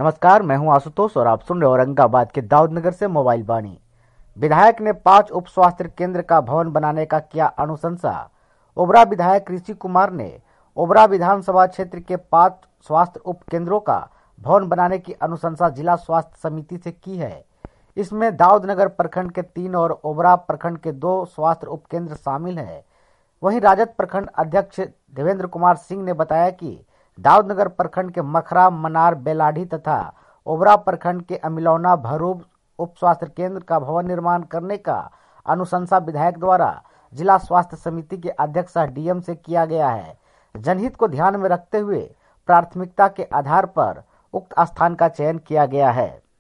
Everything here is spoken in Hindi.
नमस्कार, मैं हूं आशुतोष और आप सुन रहे हो औरंगाबाद के दाऊदनगर से मोबाइल वाणी। विधायक ने 5 उप स्वास्थ्य केंद्र का भवन बनाने का किया अनुशंसा। ओबरा विधायक ऋषि कुमार ने ओबरा विधानसभा क्षेत्र के 5 स्वास्थ्य उप केंद्रों का भवन बनाने की अनुशंसा जिला स्वास्थ्य समिति से की है। इसमें दाऊदनगर प्रखंड के 3 और ओबरा प्रखंड के 2 स्वास्थ्य उप केंद्र शामिल है। वहीं राजद प्रखंड अध्यक्ष देवेंद्र कुमार सिंह ने बताया कि दाऊदनगर प्रखंड के मखरा, मनार, बेलाढ़ी तथा ओबरा प्रखंड के अमिलौना, भरूब उप स्वास्थ्य केंद्र का भवन निर्माण करने का अनुशंसा विधायक द्वारा जिला स्वास्थ्य समिति के अध्यक्ष सह डीएम से किया गया है। जनहित को ध्यान में रखते हुए प्राथमिकता के आधार पर उक्त स्थान का चयन किया गया है।